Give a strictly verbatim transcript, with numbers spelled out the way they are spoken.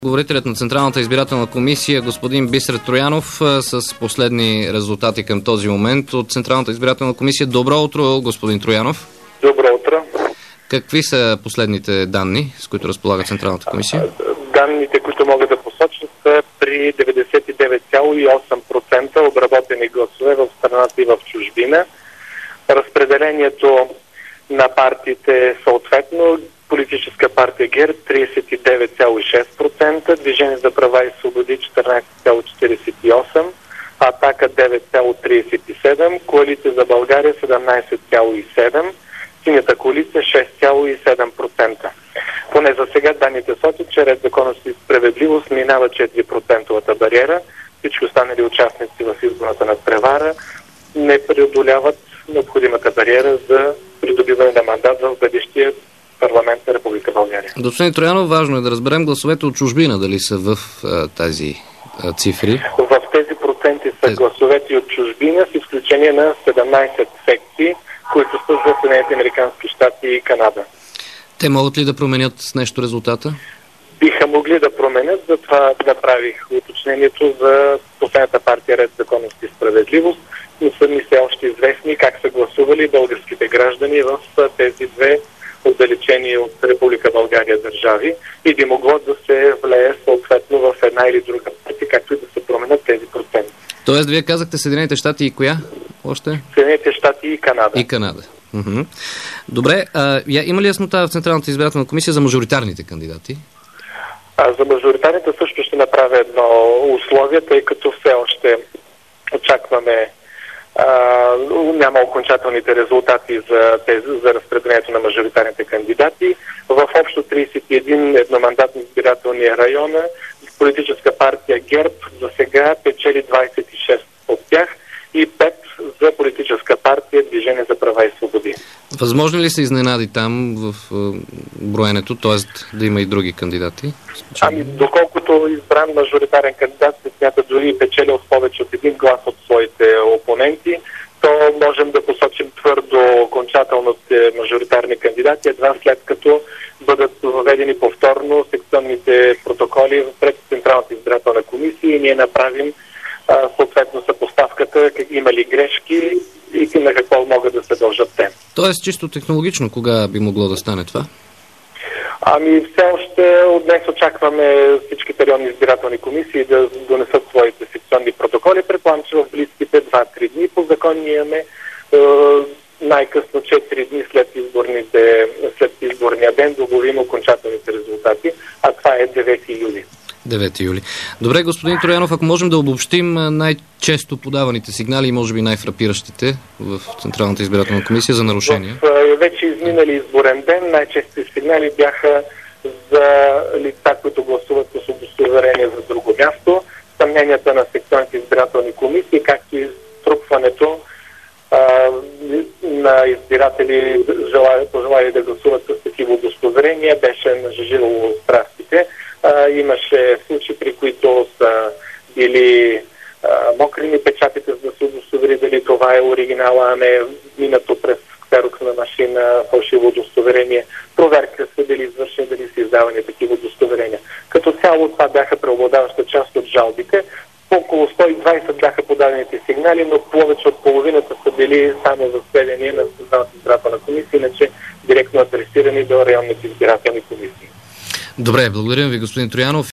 Говорителят на Централната избирателна комисия, господин Бисер Троянов, с последни резултати към този момент от Централната избирателна комисия. Добро утро, господин Троянов. Добро утро. Какви са последните данни, с които разполага Централната комисия? Данните, които могат да посочат, са при деветдесет и девет цяло и осем процента обработени гласове в страната и в чужбина. Разпределението на партиите съответно: Политическа партия ГЕРБ тридесет и девет цяло и шест процента, Движение за права и свободи четиринадесет цяло четиридесет и осем процента, Атака девет цяло тридесет и седем процента, Коалиция за България седемнадесет цяло и седем процента, Синята коалиция шест цяло и седем процента. Поне за сега данните сочат, че Ред, законност и справедливост минава четири процентовата бариера. Всички останали участници в изборната надпревара не преодоляват необходимата бариера за придобиване на мандат в бъдещия парламент на Република България. Господин Троянов, важно е да разберем гласовете от чужбина дали са в а, тази а, цифри. В тези проценти са тези... гласовете от чужбина, с изключение на седемнадесет секции, които са за Съединените американски щати и Канада. Те могат ли да променят с нещо резултата? Биха могли да променят, затова направих уточнението за последната партия Ред, законност и справедливост. Не са ми се още известни как са гласували българските граждани в тези две отдалечени от Република България държави и би могло да се влее съответно в една или друга партия, както и да се променят тези проценти. Тоест, вие казахте Съединените щати и коя още? Съединените щати и Канада. И Канада. Уху. Добре, а, има ли яснота в Централната избирателна комисия за мажоритарните кандидати? А, за мажоритарните също ще направя едно условие, тъй като все още очакваме Uh, няма окончателните резултати за, тези, за разпределението на мажоритарните кандидати. В общо тридесет и един едномандатни избирателни района Политическа партия ГЕРБ за сега печели двадесет и шест от тях и пет за Политическа партия Движение за права и свободи. Възможно ли се изненади там в е, броенето, т.е. да има и други кандидати? Ами, доколкото избран мажоритарен кандидат се смята дори и печеля от повече от един глас от своите опоненти, то можем да посочим твърдо окончателните мажоритарни кандидати, едва след като бъдат въведени повторно секционните протоколи пред Централната избирателна комисия и ние направим а, съответно съпоставката, има ли грешки и на какво могат да се дължат те. Тоест, чисто технологично, кога би могло да стане това? Ами все още от днес очакваме всичките районни избирателни комисии да донесат своите секционни протоколи. Предполагам, че в близките два-три дни по закон ние имаме е, най-късно четири дни след, изборните, след изборния ден да обявим окончателните резултати, а това е девети юли. девети юли. Добре, господин Троянов, ако можем да обобщим най-често подаваните сигнали и може би най-фрапиращите в Централната избирателна комисия за нарушения. В вече изминали изборен ден най-чести сигнали бяха за лица, които гласуват с удостоверение за друго място, съмненията на секционните избирателни комисии, както и струпването а, на избиратели, пожелали да гласуват с такива удостоверения, беше нажежило страстите. А, имаше случаи, при които са били а, мокрени печатите, за да се удостовери дали това е оригинала, а не минато през ксероксна машина, фалшиво удостоверение. Проверка са били извършени, дали са издавани такива удостоверения. Като цяло това бяха преобладаваща част от жалбите. Около сто и двадесет бяха подадените сигнали, но повече от половината са били само за сведение на Централната избирателна комисия, иначе директно адресирани до районните избирателни комисии. Добре, благодарим ви, господин Троянов.